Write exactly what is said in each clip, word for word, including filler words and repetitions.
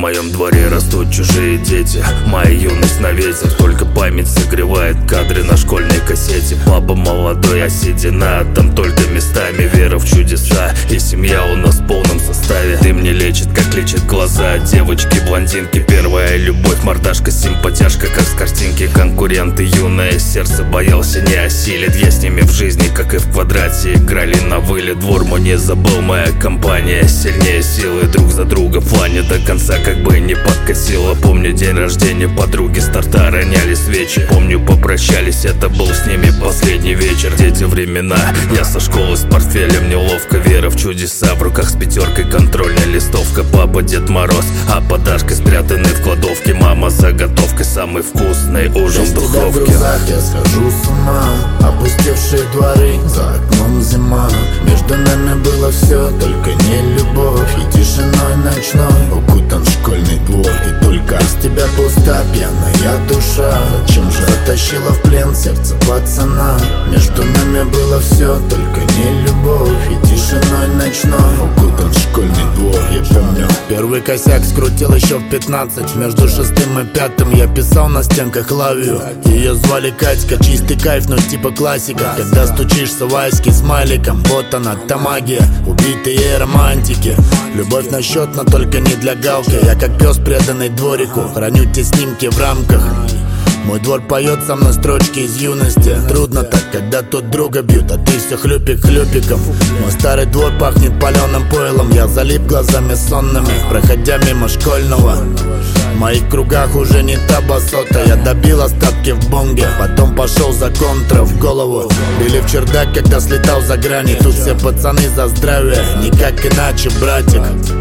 моем дворе растут чужие дети. Моя юность на ветер, только память согревает кадры на школьной кассете. Папа молодой, а седина, там только местами вера в чудеса. И семья у нас в полном составе. Ты мне лечит, как лечит глаза девочки, блондинки. Первая любовь, мордашка, симпатяшка, как с картинки. Конкуренты, юное сердце, боялся не осилит. Я с ними в жизни, как и в квадрате, играли на вылет. Двор мой не забыл, моя компания сильнее силы, друг за друга в плане до конца, как бы не подкосило. Помню день рождения подруги, с торта роняли свечи. Помню, попрощались, это был с ними последний вечер. Дети времена, я со школы с портфелем, неловко, вера в чудеса. В руках с пятеркой контрольная листовка. Папа Дед Мороз, а подарки спрятаны в кладовке. Мама заготовкой, самый вкусный ужин в духовке. В глазах я схожу с ума, опустевшие дворы, за окном зима. Между нами было все, только не любовь. И тишиной ночной укутан школьный двор. И только с тебя пуста пьяная душа. Зачем же оттащила в плен сердце пацана? Между нами было все, только не любовь. И тишиной ночной укутан школьный двор. Я помню, первый косяк скрутил еще в пятнадцать. Между шестым и пятым я писал на стенках лавию. Ее звали Катька, чистый кайф, но типа классика. Когда стучишься в айски смайликом, вот она, та магия, убитые романтики. Любовь на счет, но только не для галки. Я как пес, преданный дворику, храню те снимки в рамках. Мой двор поет со мной строчки из юности. Трудно так, когда тут друга бьют, а ты все хлюпик хлюпиком. Мой старый двор пахнет паленым пойлом. Я залип глазами сонными, проходя мимо школьного. В моих кругах уже не та басота. Я добил остатки в бонге, потом пошел за контра в голову. Били в чердак, когда слетал за грани. Тут все пацаны за здравие, никак иначе, братик.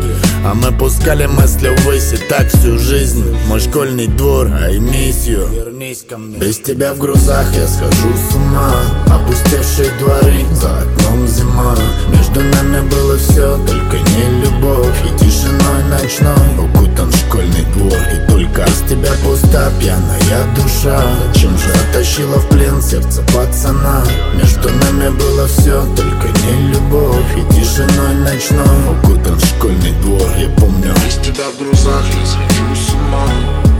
А мы пускали мысли ввысь, и так всю жизнь. Мой школьный двор, I miss you. Вернись ко мне. Без тебя в грузах я схожу с ума. Опустевшие дворы, за окном зима. Между нами было все, только не любовь. И тишиной ночной укутан школьный двор. И только с тебя пуста пьяная душа. Зачем же оттащила в плен сердце пацана? Между нами было все, только не любовь. И тишиной ночной укутан школьный двор. Я помню, без тебя в грузах я схожу с ума.